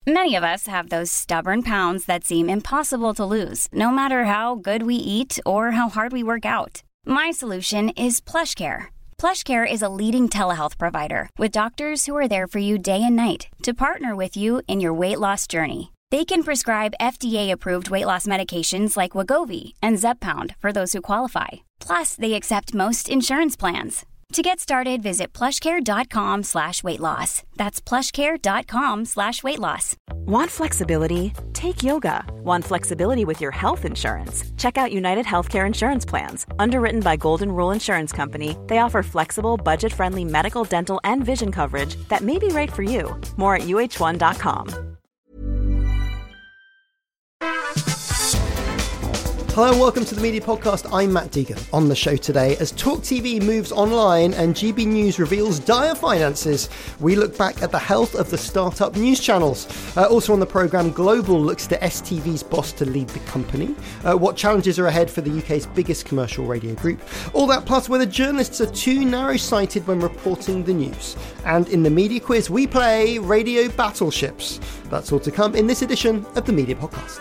Many of us have those stubborn pounds that seem impossible to lose, no matter how good we eat or how hard we work out. My solution is PlushCare. PlushCare is a leading telehealth provider with doctors who are there for you day and night to partner with you in your weight loss journey. They can prescribe FDA-approved weight loss medications like Wegovy and Zepbound for those who qualify. Plus, they accept most insurance plans. To get started, visit plushcare.com/weightloss. That's plushcare.com/weightloss. Want flexibility? Take yoga. Want flexibility with your health insurance? Check out United Healthcare Insurance Plans. Underwritten by Golden Rule Insurance Company, they offer flexible, budget-friendly medical, dental, and vision coverage that may be right for you. More at uh1.com. Hello and welcome to the Media Podcast. I'm Matt Deegan. On the show today, as Talk TV moves online and GB News reveals dire finances, we look back at the health of the startup news channels. Also on the programme, Global looks to STV's boss to lead the company. What challenges are ahead for the UK's biggest commercial radio group. All that plus whether journalists are too narrow-sighted when reporting the news. And in the media quiz, we play Radio Battleships. That's all to come in this edition of the Media Podcast.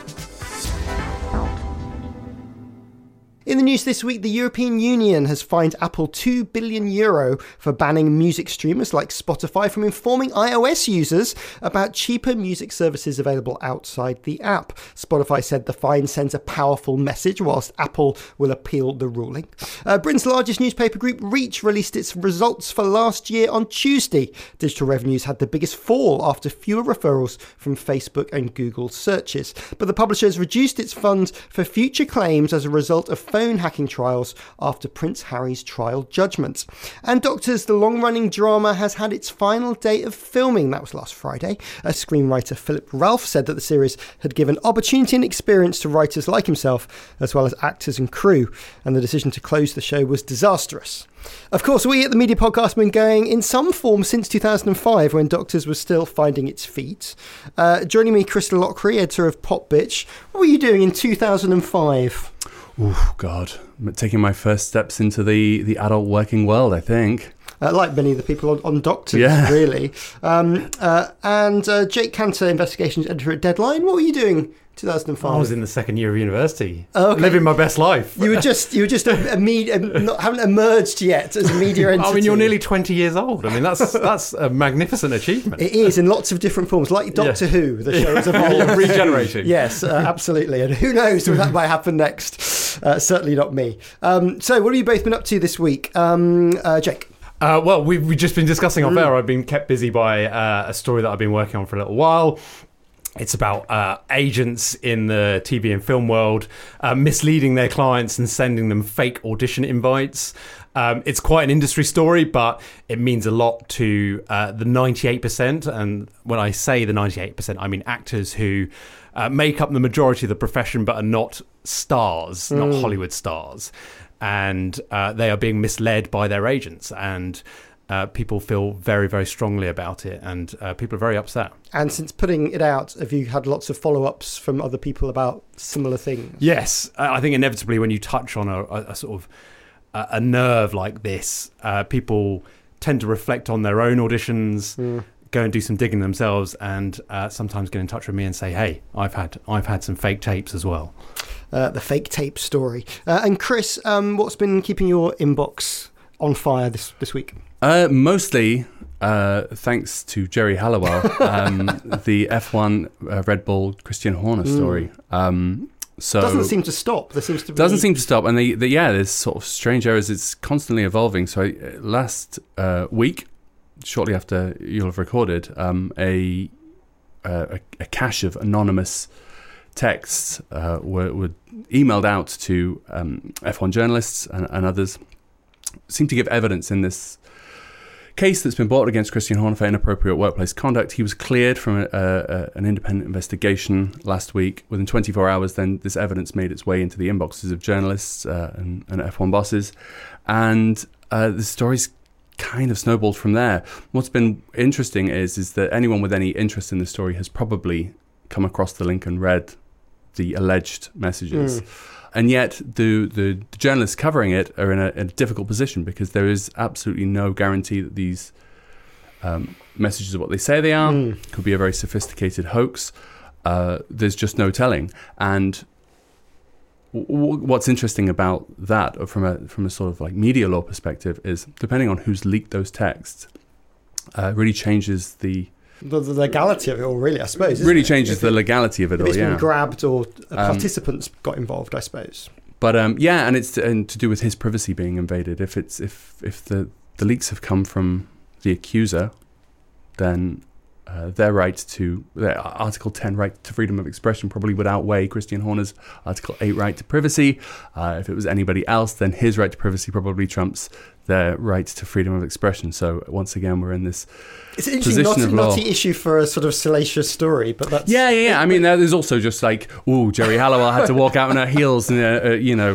In the news this week, the European Union has fined Apple €2 billion for banning music streamers like Spotify from informing iOS users about cheaper music services available outside the app. Spotify said the fine sends a powerful message, whilst Apple will appeal the ruling. Britain's largest newspaper group, Reach, released its results for last year on Tuesday. Digital revenues had the biggest fall after fewer referrals from Facebook and Google searches. But the publisher has reduced its fund for future claims as a result of phone hacking trials after Prince Harry's trial judgment. And Doctors, the long-running drama, has had its final day of filming. That was last Friday. Screenwriter Philip Ralph said that the series had given opportunity and experience to writers like himself, as well as actors and crew, and the decision to close the show was disastrous. Of course, we at the Media Podcast have been going in some form since 2005, when Doctors was still finding its feet. Joining me, Chris Lochry, editor of Pop Bitch. What were you doing in 2005? Oh, God. Taking my first steps into the adult working world, I think. Like many of the people on Doctors, really. And Jake Cantor, investigations editor at Deadline. What were you doing 2005? I was in the second year of university, okay. Living my best life. You were just a media, haven't emerged yet as a media entity. I mean, you're nearly 20 years old. I mean, that's a magnificent achievement. It is, in lots of different forms, like Doctor Who, the show has evolved. Regeneration. Yes, absolutely. And who knows what might happen next. Certainly not me. So what have you both been up to this week? Jake? Well, we've just been discussing off air. I've been kept busy by a story that I've been working on for a little while. It's about agents in the TV and film world misleading their clients and sending them fake audition invites. It's quite an industry story, but it means a lot to the 98%. And when I say the 98%, I mean actors who make up the majority of the profession but are not stars, not Hollywood stars. And they are being misled by their agents. And people feel very, very strongly about it, and people are very upset. And since putting it out, have you had lots of follow-ups from other people about similar things? Yes. I think inevitably when you touch on a sort of a nerve like this, people tend to reflect on their own auditions, go and do some digging themselves, and sometimes get in touch with me and say, hey, I've had some fake tapes as well. The fake tape story. And Chris, what's been keeping your inbox on fire this week? Mostly thanks to Jerry Halliwell, the F1 Red Bull Christian Horner story. So doesn't seem to stop. There seems to be... Doesn't seem to stop, and there's sort of strange areas. It's constantly evolving. So last week, shortly after you'll have recorded, a cache of anonymous texts were emailed out to F1 journalists and others. Seem to give evidence in this case that's been brought against Christian Horner for inappropriate workplace conduct. He was cleared from an independent investigation last week. Within 24 hours, then this evidence made its way into the inboxes of journalists and F1 bosses, and the story's kind of snowballed from there. What's been interesting is that anyone with any interest in the story has probably come across the link and read the alleged messages. And yet the journalists covering it are in a difficult position, because there is absolutely no guarantee that these messages are what they say they are. Could be a very sophisticated hoax. There's just no telling. And what's interesting about that, from a sort of like media law perspective, is depending on who's leaked those texts, really changes the legality of it all, really, I suppose. Really changes the legality of it all. If it's been grabbed or participants got involved, I suppose. But and it's to do with his privacy being invaded. If the leaks have come from the accuser, then their Article 10 right to freedom of expression probably would outweigh Christian Horner's Article 8 right to privacy. If it was anybody else, then his right to privacy probably trumps their right to freedom of expression. So once again, we're in this it's an interesting knotty issue for a sort of salacious story, but that's... Yeah. I mean, there's also just like, Jerry Halliwell had to walk out on her heels, out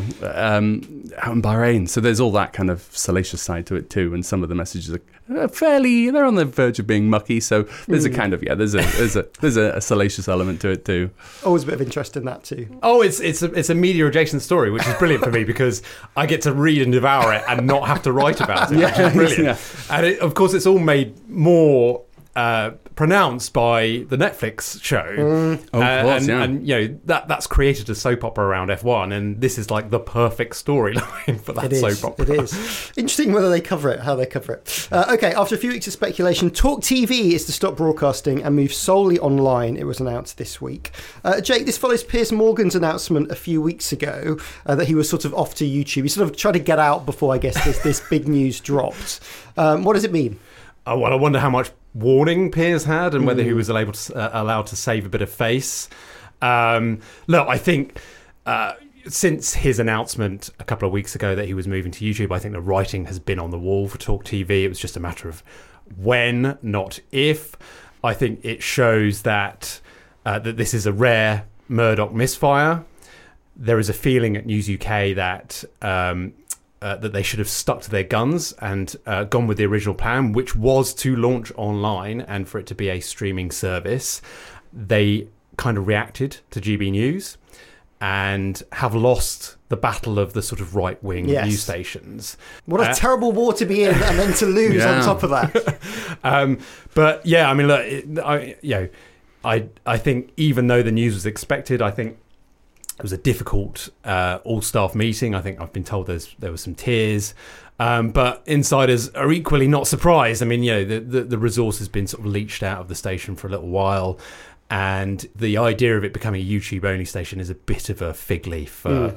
in Bahrain. So there's all that kind of salacious side to it too, and some of the messages are they're on the verge of being mucky. So there's a kind of there's a salacious element to it too. Always a bit of interest in that too. Oh, it's a media adjacent story, which is brilliant for me because I get to read and devour it and not have to write about it. Which is brilliant. Yeah. And of course, it's all made more pronounced by the Netflix show. And that's created a soap opera around F1, and this is like the perfect storyline for that soap opera. It is. Interesting whether they cover it, how they cover it. Okay, after a few weeks of speculation, Talk TV is to stop broadcasting and move solely online. It was announced this week. Jake, this follows Piers Morgan's announcement a few weeks ago that he was sort of off to YouTube. He sort of tried to get out before, I guess, this big news dropped. What does it mean? Oh, well, I wonder how much warning Piers had and whether he was allowed to save a bit of face. Look, I think since his announcement a couple of weeks ago that he was moving to YouTube, I think the writing has been on the wall for Talk TV. It was just a matter of when, not if. I think it shows that that this is a rare Murdoch misfire. There is a feeling at News UK that that they should have stuck to their guns and gone with the original plan, which was to launch online and for it to be a streaming service. They kind of reacted to GB News and have lost the battle of the sort of right-wing news stations. What a terrible war to be in and then to lose on top of that. But yeah, I mean, look, I think even though the news was expected, I think it was a difficult all-staff meeting. I think I've been told there were some tears. But insiders are equally not surprised. I mean, the resource has been sort of leached out of the station for a little while. And the idea of it becoming a YouTube-only station is a bit of a fig leaf for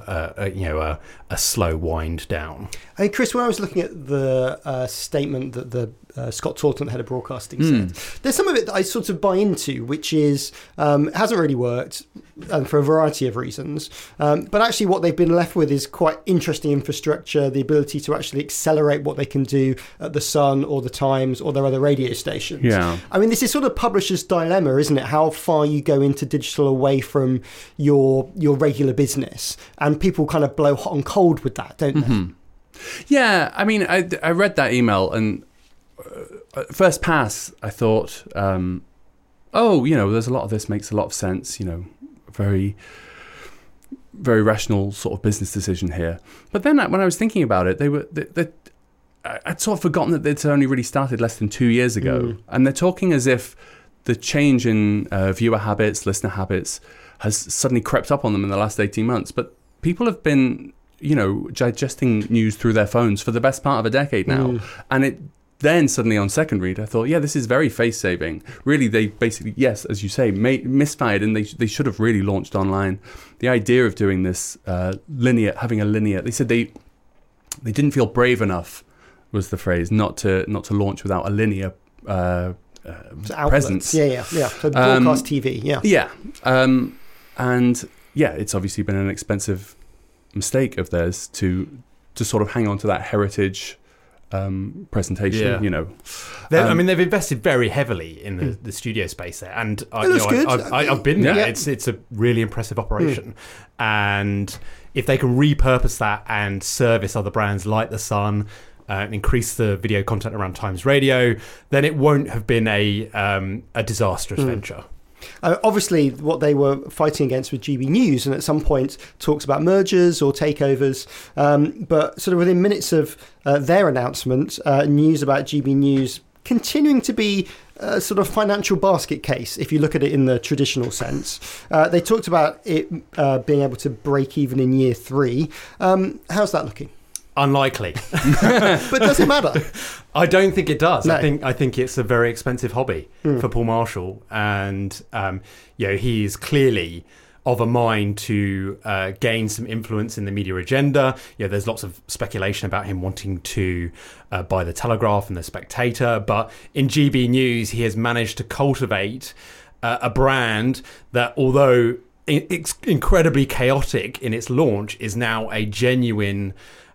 a slow wind down. Hey, Chris, when I was looking at the statement that the Scott Taunton, head of broadcasting, said, there's some of it that I sort of buy into, which is it hasn't really worked, and for a variety of reasons. But actually what they've been left with is quite interesting infrastructure, the ability to actually accelerate what they can do at The Sun or The Times or their other radio stations. Yeah. I mean, this is sort of publisher's dilemma, isn't it? How far you go into digital away from your regular business. And people kind of blow hot and cold with that, don't they? Yeah, I mean, I read that email and at first pass, I thought, there's a lot of this makes a lot of sense, very, very rational sort of business decision here. But then when I was thinking about it, I'd sort of forgotten that it's only really started less than 2 years ago. And they're talking as if the change in viewer habits, listener habits, has suddenly crept up on them in the last 18 months. But people have been, digesting news through their phones for the best part of a decade now. And it then suddenly on second read, I thought, this is very face-saving. Really, they basically, yes, as you say, misfired, and they should have really launched online. The idea of doing this having a linear, they said they didn't feel brave enough, was the phrase, not to launch without a linear presence. Yeah. So broadcast TV, Yeah. It's obviously been an expensive mistake of theirs to sort of hang on to that heritage presentation. They've invested very heavily in the studio space there, and I've been there. It's a really impressive operation, and if they can repurpose that and service other brands like The Sun, increase the video content around Times Radio, then it won't have been a disastrous venture. Obviously, what they were fighting against was GB News, and at some point talks about mergers or takeovers. But sort of within minutes of their announcement, news about GB News continuing to be a sort of financial basket case, if you look at it in the traditional sense. They talked about it being able to break even in year 3. How's that looking? Unlikely. But does it matter? I don't think it does. No. I think it's a very expensive hobby for Paul Marshall, and he is clearly of a mind to gain some influence in the media agenda. There's lots of speculation about him wanting to buy the Telegraph and the Spectator, but in GB News he has managed to cultivate a brand that, although it's incredibly chaotic in its launch, is now a genuine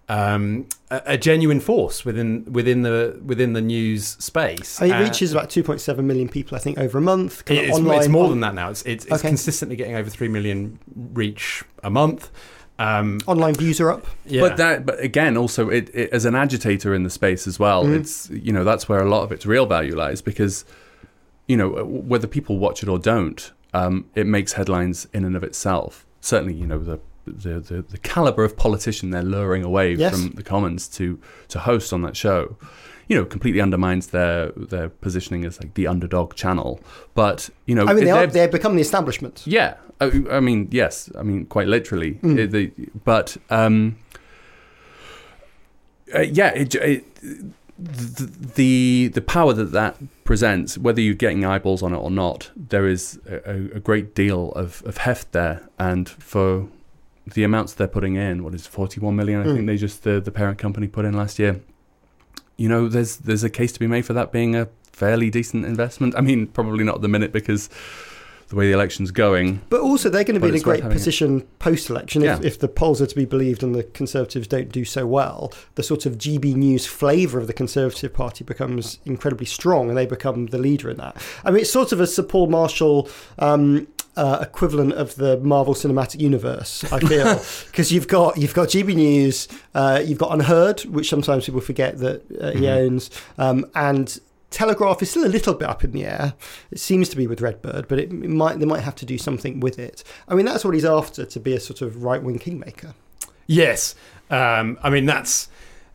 force within the news space. It reaches about 2.7 million people, I think, over a month. It's more than that now. It's consistently getting over 3 million reach a month. Online views are up. Yeah. But again, also it as an agitator in the space as well. It's that's where a lot of its real value lies, because whether people watch it or don't, it makes headlines in and of itself. Certainly, the caliber of politician they're luring away from the Commons to host on that show, completely undermines their positioning as like the underdog channel. But they've become the establishment. Yeah, I mean, yes, I mean quite literally. The power that presents, whether you're getting eyeballs on it or not, there is a great deal of heft there, and for the amounts they're putting in, what is 41 million? I think they just the parent company put in last year. There's a case to be made for that being a fairly decent investment. I mean, probably not at the minute because the way the election's going. But also, they're going to be in a great position post-election if the polls are to be believed and the Conservatives don't do so well. The sort of GB News flavour of the Conservative Party becomes incredibly strong, and they become the leader in that. I mean, it's sort of a Sir Paul Marshall equivalent of the Marvel Cinematic Universe, I feel, because you've got GB News, you've got Unheard, which sometimes people forget that he owns, and Telegraph is still a little bit up in the air. It seems to be with Redbird, but they might have to do something with it. I mean, that's what he's after, to be a sort of right-wing kingmaker. Yes, I mean that's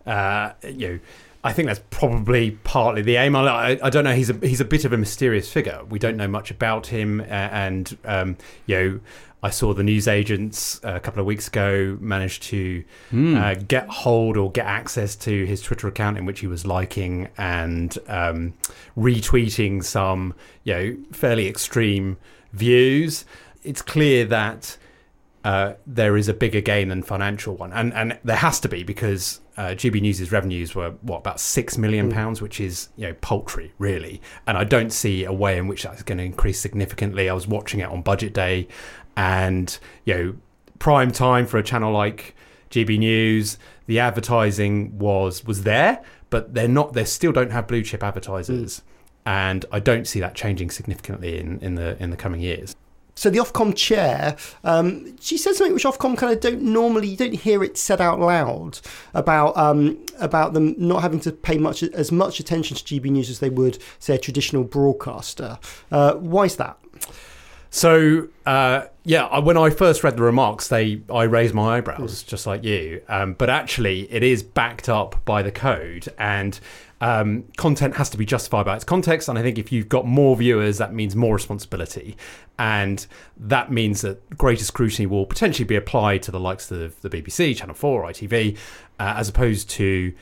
I think that's probably partly the aim. I don't know. He's a bit of a mysterious figure. We don't know much about him, and I saw the newsagents a couple of weeks ago managed to get hold or get access to his Twitter account, in which he was liking and retweeting some fairly extreme views. It's clear that there is a bigger gain than financial one, and there has to be, because GB News' revenues were about £6 million, which is paltry, really, and I don't see a way in which that's going to increase significantly. I was watching it on budget day, and prime time for a channel like GB News, the advertising was there, but they still don't have blue chip advertisers, and I don't see that changing significantly in the coming years. So the Ofcom chair, she said something which Ofcom kind of you don't hear it said out loud about them not having to pay as much attention to GB News as they would, say, a traditional broadcaster. Why is that? So, when I first read the remarks, I raised my eyebrows, just like you. But actually, it is backed up by the code, and content has to be justified by its context. And I think if you've got more viewers, that means more responsibility. And that means that greater scrutiny will potentially be applied to the likes of the BBC, Channel 4, ITV, as opposed to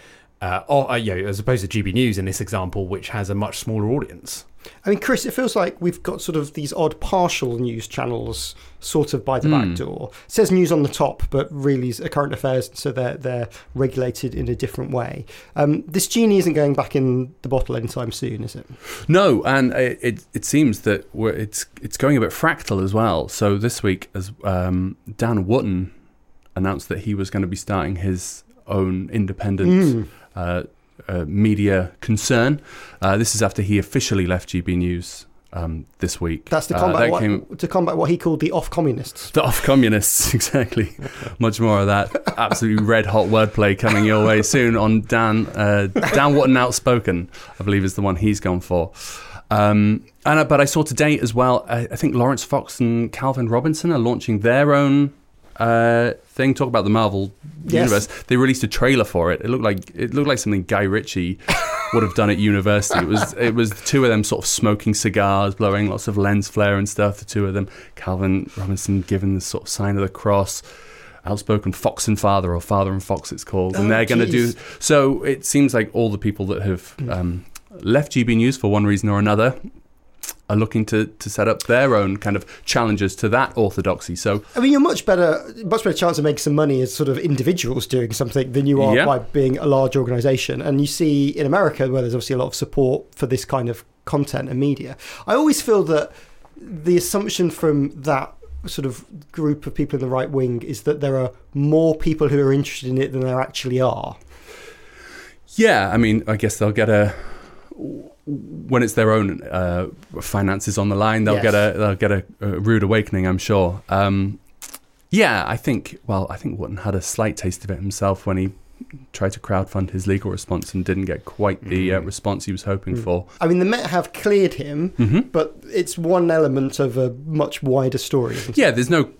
GB News in this example, which has a much smaller audience. I mean, Chris, it feels like we've got sort of these odd partial news channels sort of by the back door. It says news on the top, but really is current affairs, so they're regulated in a different way. This genie isn't going back in the bottle anytime soon, is it? No, and it seems that it's going a bit fractal as well. So this week, as Dan Wootton announced that he was going to be starting his own independent media concern. This is after he officially left GB News this week. That's to combat what he called the off-communists. The off-communists, exactly. Much more of that absolutely red-hot wordplay coming your way soon on Dan Wootton Outspoken, I believe is the one he's gone for. But I saw today as well, I think Lawrence Fox and Calvin Robinson are launching their own thing. Talk about the Marvel universe. They released a trailer for it. It looked like something Guy Ritchie would have done at university. It was the two of them sort of smoking cigars, blowing lots of lens flare and stuff. The two of them, Calvin Robinson giving the sort of sign of the cross. Outspoken Fox and Father, or Father and Fox it's called, and they're going to do. So it seems like all the people that have left GB News for one reason or another are looking to set up their own kind of challenges to that orthodoxy. So I mean, you're much better chance of making some money as sort of individuals doing something than you are by being a large organisation. And you see in America, where there's obviously a lot of support for this kind of content and media. I always feel that the assumption from that sort of group of people in the right wing is that there are more people who are interested in it than there actually are. Yeah, I mean, I guess they'll get when it's their own finances on the line, they'll get a rude awakening, I'm sure. I think Wootton had a slight taste of it himself when he tried to crowdfund his legal response and didn't get quite the response he was hoping for. I mean, the Met have cleared him, but it's one element of a much wider story. Yeah,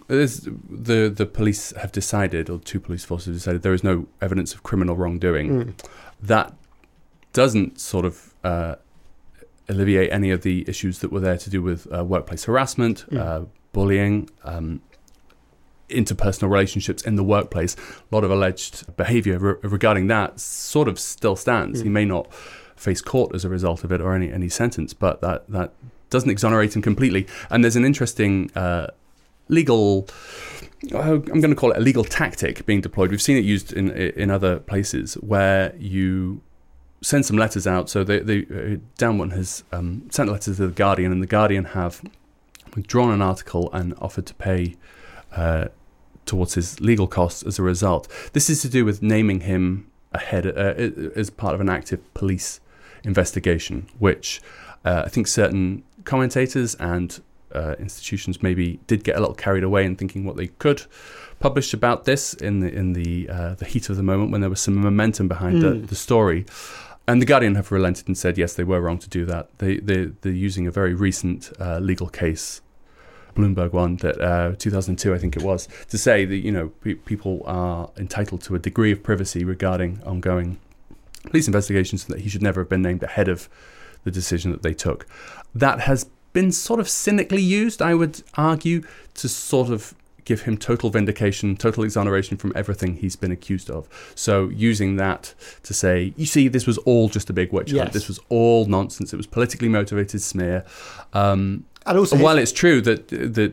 the police have decided, or two police forces have decided, there is no evidence of criminal wrongdoing. That doesn't sort of alleviate any of the issues that were there to do with workplace harassment, bullying, interpersonal relationships in the workplace. A lot of alleged behaviour regarding that sort of still stands. He may not face court as a result of it or any sentence, but that doesn't exonerate him completely. And there's an interesting legal, I'm going to call it a legal tactic being deployed. We've seen it used in other places where you send some letters out. So Dan Wootton has sent letters to The Guardian, and The Guardian have withdrawn an article and offered to pay towards his legal costs as a result. This is to do with naming him ahead as part of an active police investigation, which I think certain commentators and institutions maybe did get a little carried away in thinking what they could publish about this in the heat of the moment when there was some momentum behind the story. And The Guardian have relented and said, yes, they were wrong to do that. They're using a very recent legal case, Bloomberg one, that 2002, I think it was, to say that people are entitled to a degree of privacy regarding ongoing police investigations, and that he should never have been named ahead of the decision that they took. That has been sort of cynically used, I would argue, to sort of give him total vindication, total exoneration from everything he's been accused of. So using that to say, you see, this was all just a big witch hunt. This was all nonsense. It was politically motivated smear. And also, while it's true that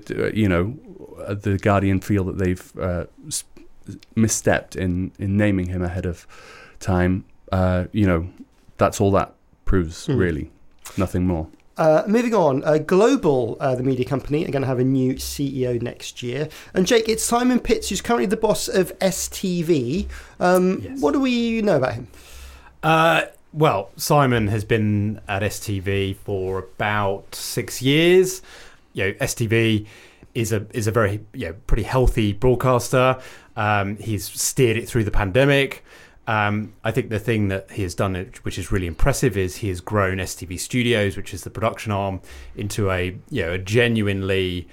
the Guardian feel that they've misstepped in naming him ahead of time, that's all that proves, really. Nothing more. Moving on, Global, the media company, are going to have a new CEO next year. And Jake, it's Simon Pitts, who's currently the boss of STV. Yes. What do we know about him? Well, Simon has been at STV for about 6 years. STV is a very pretty healthy broadcaster. He's steered it through the pandemic. I think the thing that he has done, which is really impressive, is he has grown STV Studios, which is the production arm, into a genuinely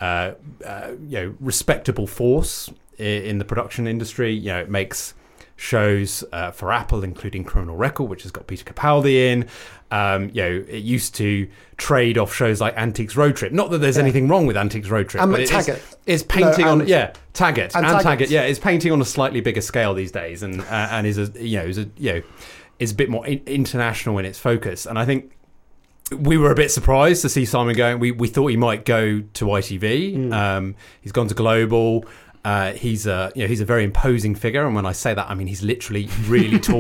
respectable force in the production industry. It makes shows for Apple, including Criminal Record, which has got Peter Capaldi in. It used to trade off shows like Antiques Road Trip. Not that there's anything wrong with Antiques Road Trip, but it's painting on Taggart. Yeah, it's painting on a slightly bigger scale these days, and is a bit more international in its focus. And I think we were a bit surprised to see Simon going. We thought he might go to ITV. He's gone to Global. He's a very imposing figure, and when I say that, I mean he's literally really tall.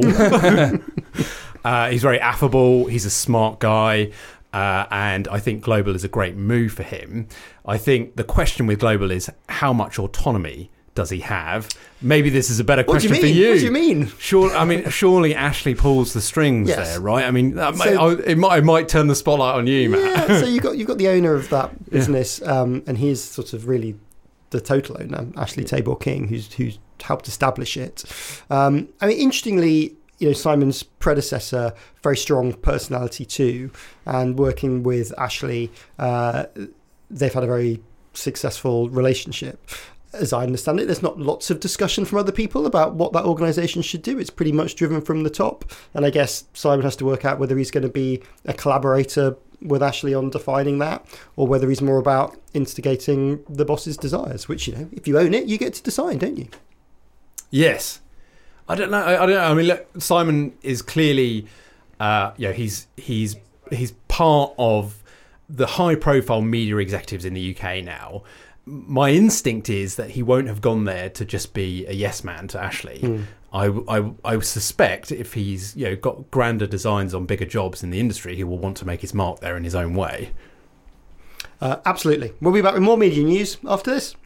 He's very affable. He's a smart guy, and I think Global is a great move for him. I think the question with Global is how much autonomy does he have? Maybe this is a better question for you. What do you mean? Surely Ashley pulls the strings there, right? I mean, it might turn the spotlight on you, Matt. Yeah, so you've got the owner of that business, and he's sort of really the total owner, Ashley Tabor King, who's helped establish it. Interestingly, Simon's predecessor, very strong personality too, and working with Ashley, they've had a very successful relationship. as I understand it, there's not lots of discussion from other people about what that organisation should do. It's pretty much driven from the top. And I guess Simon has to work out whether he's going to be a collaborator with Ashley on defining that, or whether he's more about instigating the boss's desires, which, if you own it, you get to decide, don't you? Yes. I don't know. I mean, look, Simon is clearly, he's part of the high-profile media executives in the UK now. My instinct is that he won't have gone there to just be a yes man to Ashley. I suspect if he's got grander designs on bigger jobs in the industry, he will want to make his mark there in his own way. Absolutely. We'll be back with more media news after this.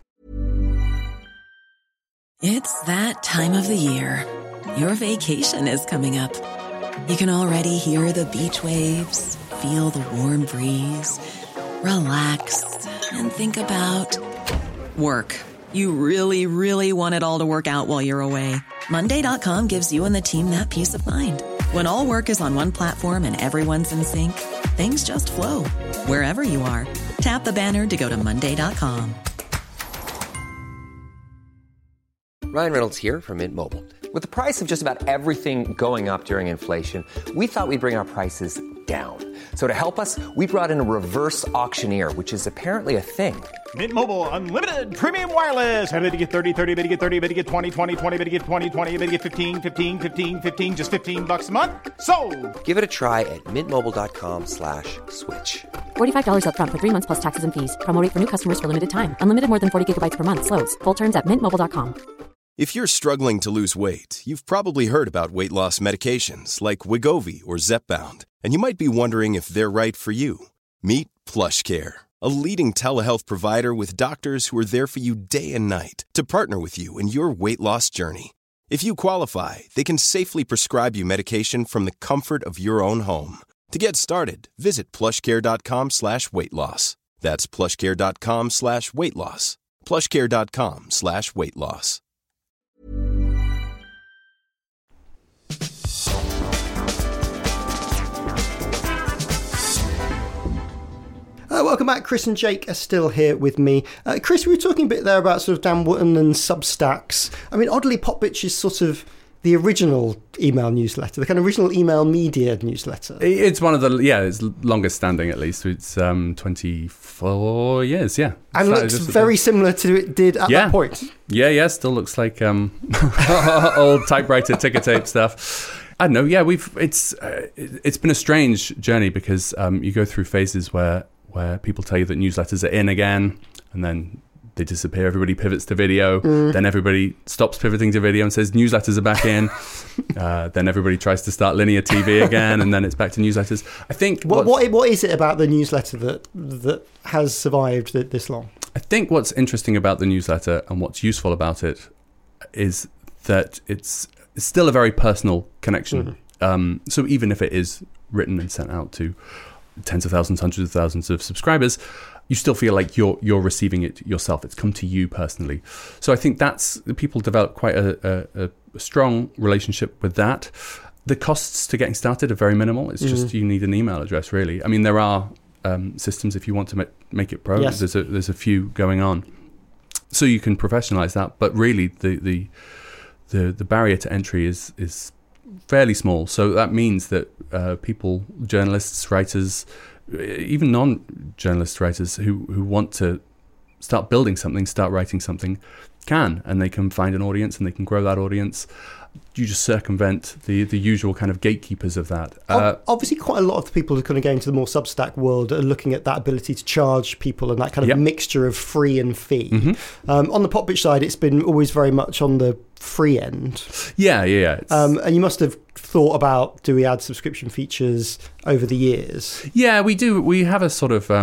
It's that time of the year. Your vacation is coming up. You can already hear the beach waves, feel the warm breeze, relax, and think about work. You really, really want it all to work out while you're away. Monday.com gives you and the team that peace of mind. When all work is on one platform and everyone's in sync, things just flow. Wherever you are, tap the banner to go to Monday.com. Ryan Reynolds here from Mint Mobile. With the price of just about everything going up during inflation, we thought we'd bring our prices down. So to help us, we brought in a reverse auctioneer, which is apparently a thing. Mint Mobile Unlimited Premium Wireless. How to get 30, 30, bit to get 30, bit to get 20, 20, 20, bit to get 20, 20, bit to get 15, 15, 15, 15, just $15 a month? Sold! Give it a try at mintmobile.com/switch. $45 up front for 3 months plus taxes and fees. Promo rate for new customers for limited time. Unlimited more than 40 gigabytes per month. Slows full terms at mintmobile.com. If you're struggling to lose weight, you've probably heard about weight loss medications like Wegovy or Zepbound, and you might be wondering if they're right for you. Meet PlushCare, a leading telehealth provider with doctors who are there for you day and night to partner with you in your weight loss journey. If you qualify, they can safely prescribe you medication from the comfort of your own home. To get started, visit plushcare.com/weightloss. That's plushcare.com/weightloss. plushcare.com/weightloss. Welcome back. Chris and Jake are still here with me. Chris, we were talking a bit there about sort of Dan Wootton and Substacks. I mean, oddly, Popbitch is sort of the original email newsletter, the kind of original email media newsletter. It's one of the, it's longest standing at least. It's 24 years, yeah. And looks very similar to it did at that point. Yeah, still looks like old typewriter ticker tape stuff. I don't know, it's been a strange journey because you go through phases where people tell you that newsletters are in again, and then they disappear. Everybody pivots to video. Then everybody stops pivoting to video and says newsletters are back in. Then everybody tries to start linear TV again, and then it's back to newsletters. I think what is it about the newsletter that has survived this long? I think what's interesting about the newsletter and what's useful about it is that it's still a very personal connection. So even if it is written and sent out to tens of thousands, hundreds of thousands of subscribers, you still feel like you're receiving it yourself. It's come to you personally. So I think people develop quite a strong relationship with that. The costs to getting started are very minimal. It's just you need an email address, really. I mean, there are systems if you want to make it pro. Yes. There's a few going on, so you can professionalize that. But really, the barrier to entry is fairly small. So that means that people, journalists, writers, even non-journalist writers who want to start building something, start writing something, can, and they can find an audience and they can grow that audience. You just circumvent the usual kind of gatekeepers of that. Obviously, quite a lot of the people who kind of go into the more Substack world are looking at that ability to charge people and that kind of mixture of free and fee. On the Popbitch side, it's been always very much on the free end. Yeah. And you must have thought about, do we add subscription features over the years? Yeah, we do. We have a sort of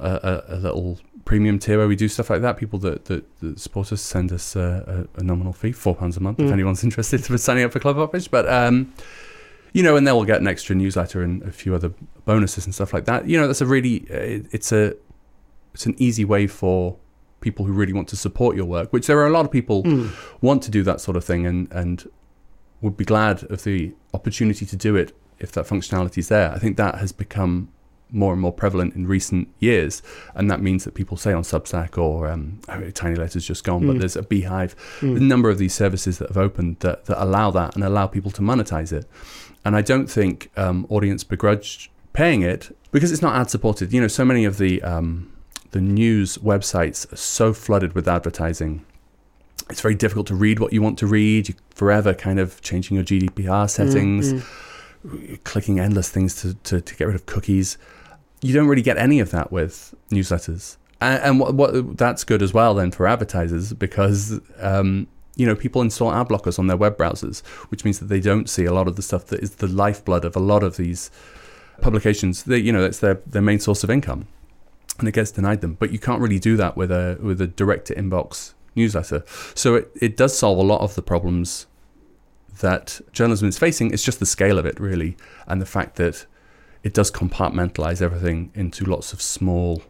a little premium tier where we do stuff like that. People that support us send us a nominal fee, £4 a month, if anyone's interested in signing up for Club Popbitch. But and then we'll get an extra newsletter and a few other bonuses and stuff like that. That's a really it's an easy way for people who really want to support your work, which there are a lot of people want to do that sort of thing and would be glad of the opportunity to do it if that functionality is there. I think that has become more and more prevalent in recent years, and that means that people say on Substack or Tiny Letter's just gone, but there's a Beehive, a number of these services that have opened that allow that and allow people to monetize it. And I don't think audience begrudge paying it because it's not ad supported. You know, so many of the news websites are so flooded with advertising. It's very difficult to read what you want to read. You're forever kind of changing your GDPR settings, clicking endless things to get rid of cookies. You don't really get any of that with newsletters. And what that's good as well then for advertisers because, people install ad blockers on their web browsers, which means that they don't see a lot of the stuff that is the lifeblood of a lot of these publications. It's their main source of income, and it gets denied them. But you can't really do that with a direct-to-inbox newsletter. So it does solve a lot of the problems that journalism is facing. It's just the scale of it, really, and the fact that it does compartmentalize everything into lots of small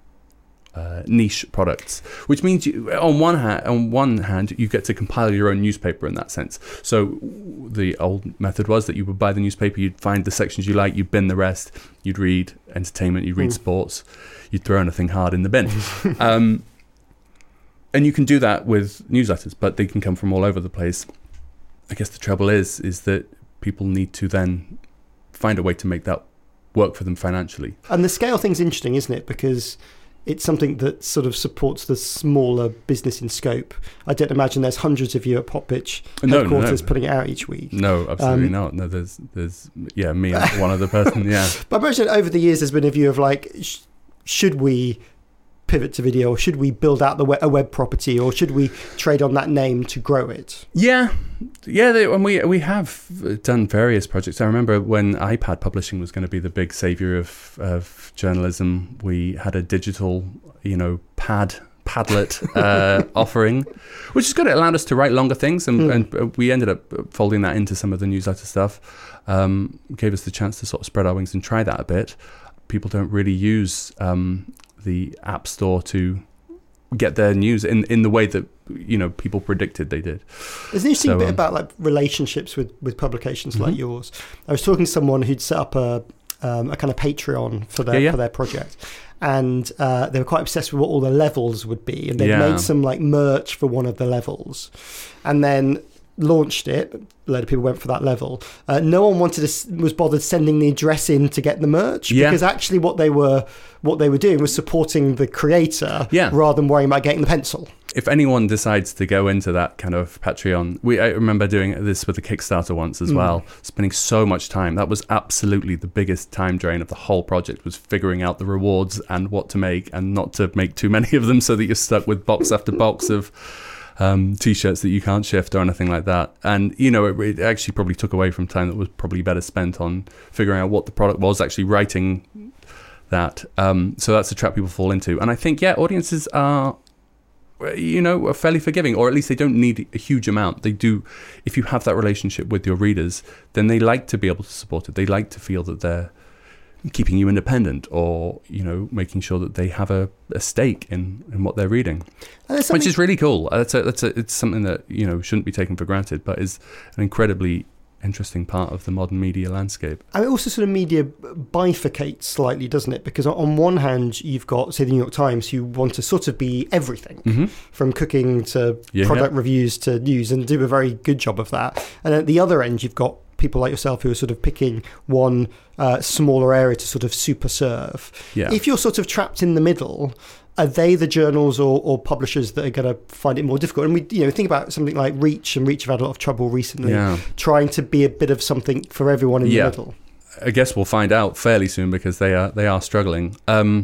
niche products, which means on one hand you get to compile your own newspaper in that sense. So the old method was that you would buy the newspaper, you'd find the sections you like, you'd bin the rest, you'd read entertainment, you'd read sports, you'd throw anything hard in the bin. And you can do that with newsletters, but they can come from all over the place. I guess the trouble is that people need to then find a way to make that work for them financially. And the scale thing's interesting, isn't it? Because it's something that sort of supports the smaller business in scope. I don't imagine there's hundreds of you at Popbitch headquarters putting it out each week. No, absolutely not. No, there's me and one other person, yeah. But I imagine over the years there's been a view of like, should we pivot to video, or should we build out a web property, or should we trade on that name to grow it? And we have done various projects. I remember when iPad publishing was going to be the big savior of journalism, we had a digital Padlet offering, which is good. It allowed us to write longer things, and we ended up folding that into some of the newsletter stuff. Gave us the chance to sort of spread our wings and try that a bit. People don't really use the App Store to get their news in the way that people predicted they did. There's an interesting bit about like relationships with publications like yours. I was talking to someone who'd set up a kind of Patreon for their project, and they were quite obsessed with what all the levels would be, and they made some like merch for one of the levels, and then launched it. A load of people went for that level. No one was bothered sending the address in to get the merch, because actually what they were doing was supporting the creator rather than worrying about getting the pencil. If anyone decides to go into that kind of Patreon, I remember doing this with the Kickstarter once as well, spending so much time. That was absolutely the biggest time drain of the whole project, was figuring out the rewards and what to make and not to make too many of them so that you're stuck with box after box of t-shirts that you can't shift or anything like that. And it actually probably took away from time that was probably better spent on figuring out what the product was, actually writing that. So that's a trap people fall into. And I think audiences are fairly forgiving, or at least they don't need a huge amount. They do, if you have that relationship with your readers, then they like to be able to support it. They like to feel that they're keeping you independent, or making sure that they have a stake in what they're reading, which is really cool. It's something that shouldn't be taken for granted, but is an incredibly interesting part of the modern media landscape. And it also sort of media bifurcates slightly, doesn't it? Because on one hand, you've got, say, the New York Times, who want to sort of be everything, from cooking to product reviews to news, and do a very good job of that. And at the other end, you've got people like yourself who are sort of picking one smaller area to sort of super serve. If you're sort of trapped in the middle, are they the journals or publishers that are going to find it more difficult? And we think about something like Reach, and Reach have had a lot of trouble recently trying to be a bit of something for everyone in the middle. I guess we'll find out fairly soon, because they are struggling.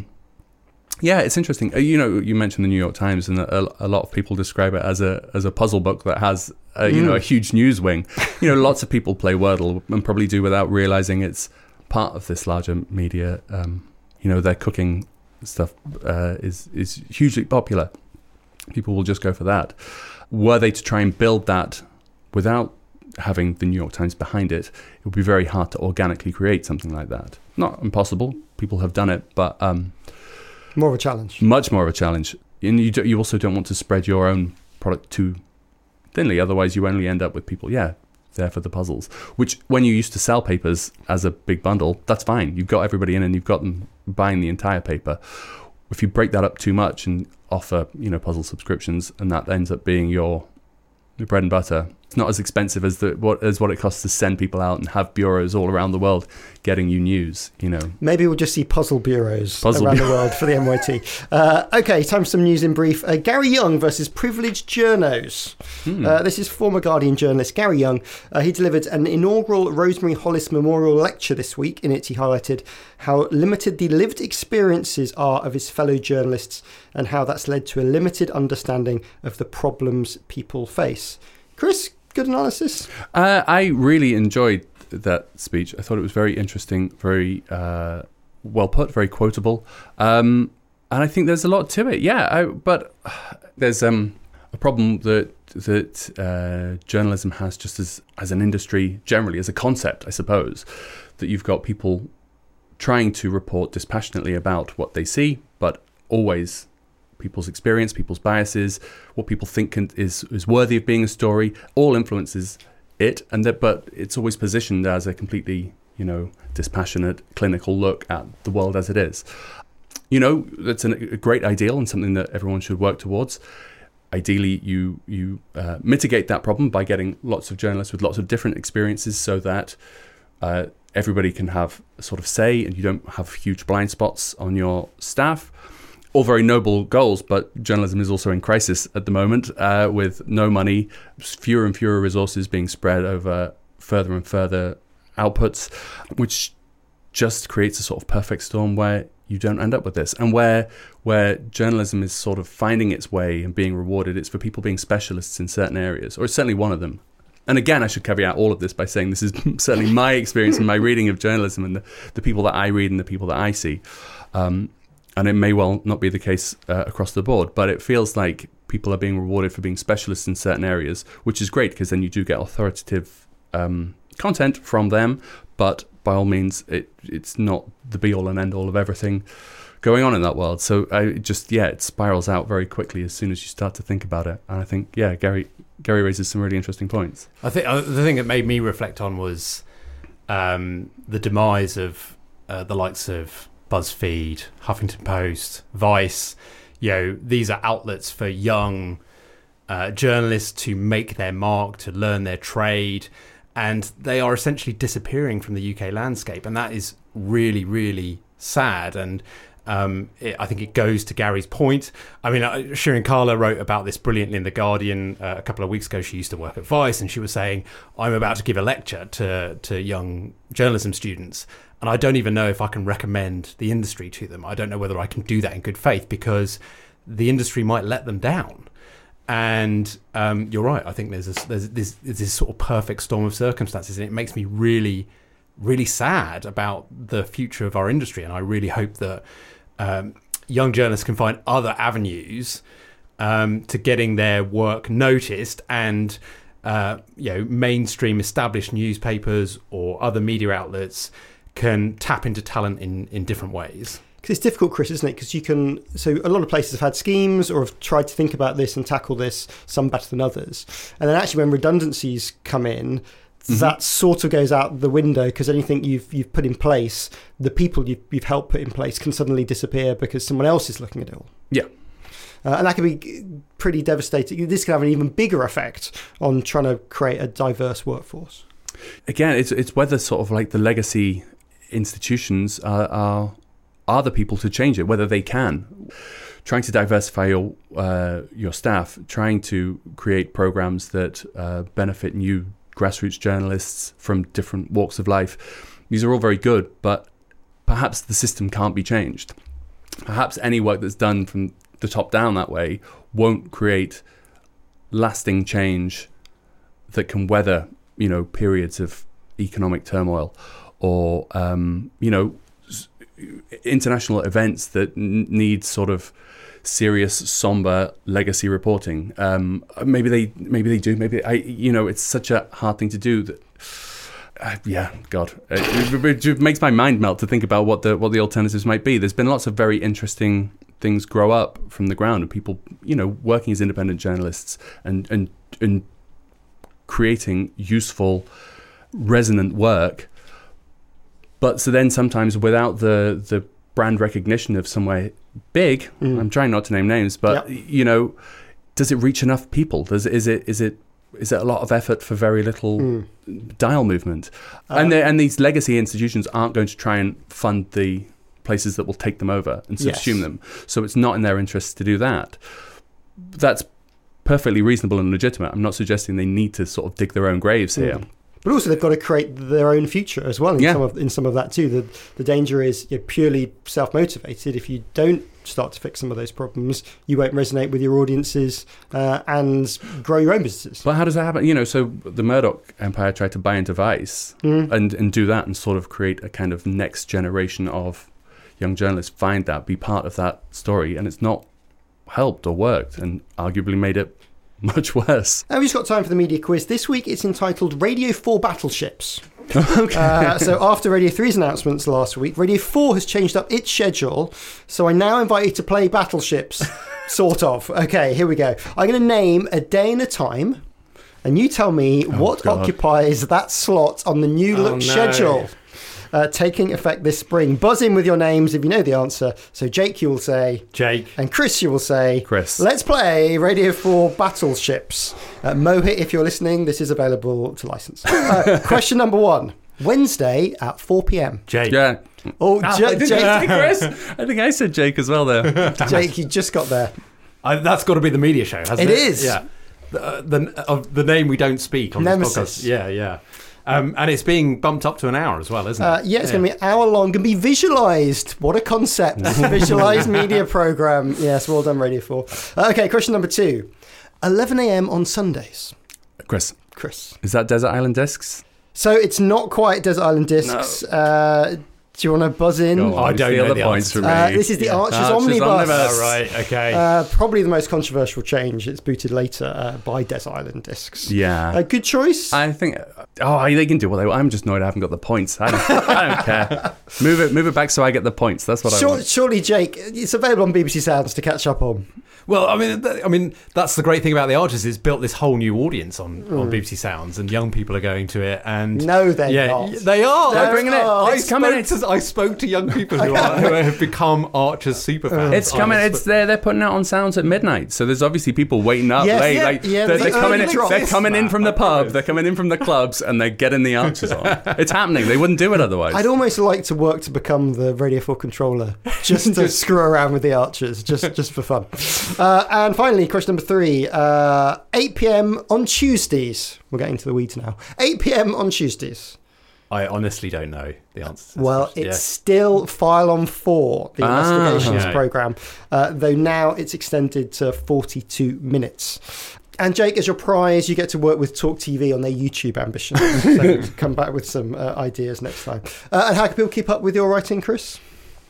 It's interesting. You mentioned the New York Times, and a lot of people describe it as a puzzle book that has a huge news wing. Lots of people play Wordle and probably do without realizing it's part of this larger media. Their cooking stuff is hugely popular. People will just go for that. Were they to try and build that without having the New York Times behind it, it would be very hard to organically create something like that. Not impossible. People have done it, but more of a challenge. Much more of a challenge. And you also don't want to spread your own product too thinly. Otherwise, you only end up with people, there for the puzzles. Which, when you used to sell papers as a big bundle, that's fine. You've got everybody in and you've got them buying the entire paper. If you break that up too much and offer, puzzle subscriptions, and that ends up being your bread and butter, it's not as expensive as what it costs to send people out and have bureaus all around the world getting you news. Maybe we'll just see puzzle bureaus around the world for the MYT. Okay, time for some news in brief. Gary Young versus privileged journos. This is former Guardian journalist Gary Young. He delivered an inaugural Rosemary Hollis Memorial Lecture this week. In it, he highlighted how limited the lived experiences are of his fellow journalists and how that's led to a limited understanding of the problems people face. Chris, good analysis? I really enjoyed that speech. I thought it was very interesting, very well put, very quotable. And I think there's a lot to it. Yeah, but there's a problem that journalism has just as an industry generally, as a concept, I suppose, that you've got people trying to report dispassionately about what they see, but always people's experience, people's biases, what people think is worthy of being a story, all influences it, but it's always positioned as a completely, dispassionate, clinical look at the world as it is. That's a great ideal and something that everyone should work towards. Ideally, you mitigate that problem by getting lots of journalists with lots of different experiences so that everybody can have a sort of say and you don't have huge blind spots on your staff. All very noble goals, but journalism is also in crisis at the moment with no money, fewer and fewer resources being spread over further and further outputs, which just creates a sort of perfect storm where you don't end up with this. And where journalism is sort of finding its way and being rewarded, it's for people being specialists in certain areas, or it's certainly one of them. And again, I should caveat all of this by saying this is certainly my experience and my reading of journalism and the people that I read and the people that I see. And it may well not be the case across the board, but it feels like people are being rewarded for being specialists in certain areas, which is great because then you do get authoritative content from them. But by all means, it's not the be-all and end-all of everything going on in that world. So it spirals out very quickly as soon as you start to think about it. And I think, Gary raises some really interesting points. I think the thing that made me reflect on was the demise of the likes of BuzzFeed, Huffington Post, Vice. These are outlets for young journalists to make their mark, to learn their trade, and they are essentially disappearing from the UK landscape, and that is really, really sad. And I think it goes to Gary's point. I mean, Shirin Kala wrote about this brilliantly in The Guardian a couple of weeks ago. She used to work at Vice, and she was saying, I'm about to give a lecture to young journalism students, and I don't even know if I can recommend the industry to them. I don't know whether I can do that in good faith because the industry might let them down. And you're right. I think there's this sort of perfect storm of circumstances, and it makes me really, really sad about the future of our industry. And I really hope that young journalists can find other avenues to getting their work noticed, and mainstream established newspapers or other media outlets can tap into talent in different ways. Because it's difficult, Chris, isn't it? Because so a lot of places have had schemes or have tried to think about this and tackle this, some better than others. And then actually when redundancies come in, that sort of goes out the window, because anything you've put in place, the people you've helped put in place can suddenly disappear because someone else is looking at it all. Yeah. And that can be pretty devastating. This can have an even bigger effect on trying to create a diverse workforce. Again, it's whether sort of like the legacy institutions are the people to change it, whether they can. Trying to diversify your staff, trying to create programs that benefit new grassroots journalists from different walks of life. These are all very good, but perhaps the system can't be changed. Perhaps any work that's done from the top down that way won't create lasting change that can weather, periods of economic turmoil or, international events that need sort of serious, somber legacy reporting. Maybe they do. It's such a hard thing to do that. It makes my mind melt to think about what the alternatives might be. There's been lots of very interesting things grow up from the ground, and people, working as independent journalists and creating useful, resonant work. But so then sometimes without the brand recognition of somewhere big, I'm trying not to name names, but does it reach enough people? Is it a lot of effort for very little dial movement? And these legacy institutions aren't going to try and fund the places that will take them over and subsume them. So it's not in their interest to do that. That's perfectly reasonable and legitimate. I'm not suggesting they need to sort of dig their own graves here. But also they've got to create their own future as well in some of that too. The danger is you're purely self-motivated. If you don't start to fix some of those problems, you won't resonate with your audiences and grow your own businesses. Well, how does that happen? So the Murdoch empire tried to buy into Vice and do that and sort of create a kind of next generation of young journalists, find that, be part of that story, and it's not helped or worked and arguably made it much worse. We've just got time for the media quiz. This week it's entitled Radio 4 Battleships. So after Radio 3's announcements last week, Radio 4 has changed up its schedule. So I now invite you to play Battleships, sort of. Okay, here we go. I'm going to name a day and a time, and you tell me what occupies that slot on the new schedule. Taking effect this spring. Buzz in with your names if you know the answer. So Jake, you will say Jake, and Chris, you will say Chris. Let's play Radio 4 Battleships. Mohit, if you're listening, this is available to license. Question number 1. Wednesday at 4 p.m. Jake. Yeah. Jake. Chris. I think I said Jake as well there. Jake, you just got there. That's got to be the media show, hasn't it? It is. Yeah. The name we don't speak on Nemesis. this podcast. Yeah. And it's being bumped up to an hour as well, isn't it? It's going to be an hour long and be visualised. What a concept. Visualised media programme. Yes, well done, Radio 4. Okay, question number 2. 11 a.m. on Sundays. Chris. Is that Desert Island Discs? So it's not quite Desert Island Discs. No. Do you want to buzz in? I don't know the points for me. This is the Archers Omnibus. Oh, right, okay. Probably the most controversial change. It's booted later by Desert Island Discs. Yeah. Good choice. I think. They can do what they want. I'm just annoyed I haven't got the points. I don't care. Move it back so I get the points. That's what I want. Surely, Jake, it's available on BBC Sounds to catch up on. Well, I mean, that's the great thing about the Archers. It's built this whole new audience on BBC Sounds, and young people are going to it. And no, they're not. They are. They're bringing it. It's coming. I spoke to young people who have become Archers superfans. It's coming. It's there. They're putting it on Sounds at midnight. So there's obviously people waiting up late. They're coming in. They're coming in from the pub. They're coming in from the clubs, and they're getting the Archers on. It's happening. They wouldn't do it otherwise. I'd almost like to work to become the Radio 4 controller, just to screw around with the Archers, just for fun. And finally, question number 3. 8 p.m. on Tuesdays. We're getting to the weeds now. 8 p.m. on Tuesdays. I honestly don't know the answer to this question. It's still File on 4, the investigations programme, though now it's extended to 42 minutes. And Jake, as your prize, you get to work with Talk TV on their YouTube ambitions. So come back with some ideas next time. And how can people keep up with your writing, Chris?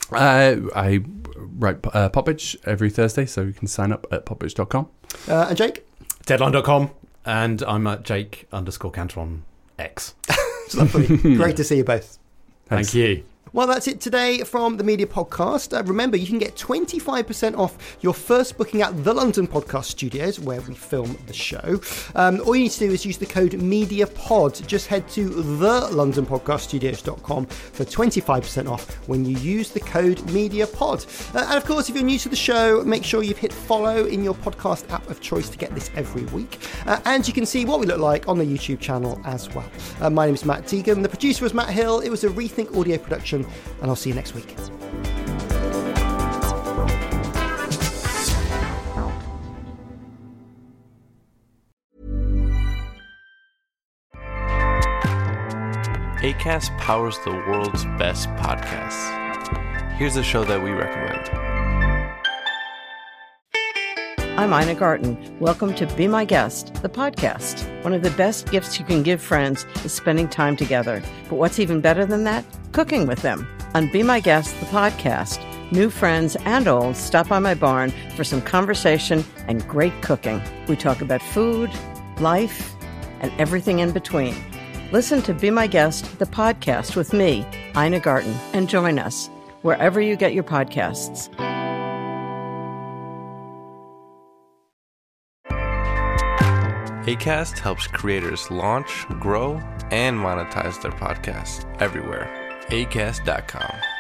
I write Popbitch every Thursday, so you can sign up at popbitch.com. And Jake? Deadline.com. And I'm at Jake_Cantor on X. It's lovely. Great to see you both. Thank you. Well, that's it today from the Media Podcast. Remember, you can get 25% off your first booking at the London Podcast Studios, where we film the show. All you need to do is use the code MEDIAPOD. Just head to thelondonpodcaststudios.com for 25% off when you use the code MEDIAPOD. And of course, if you're new to the show, make sure you've hit follow in your podcast app of choice to get this every week. And you can see what we look like on the YouTube channel as well. My name is Matt Deegan. The producer was Matt Hill. It was a Rethink audio production. And I'll see you next week. Acast powers the world's best podcasts. Here's a show that we recommend. I'm Ina Garten. Welcome to Be My Guest, the podcast. One of the best gifts you can give friends is spending time together. But what's even better than that? Cooking with them. On Be My Guest, the podcast, new friends and old stop by my barn for some conversation and great cooking. We talk about food, life, and everything in between. Listen to Be My Guest, the podcast with me, Ina Garten, and join us wherever you get your podcasts. Acast helps creators launch, grow, and monetize their podcasts everywhere. Acast.com.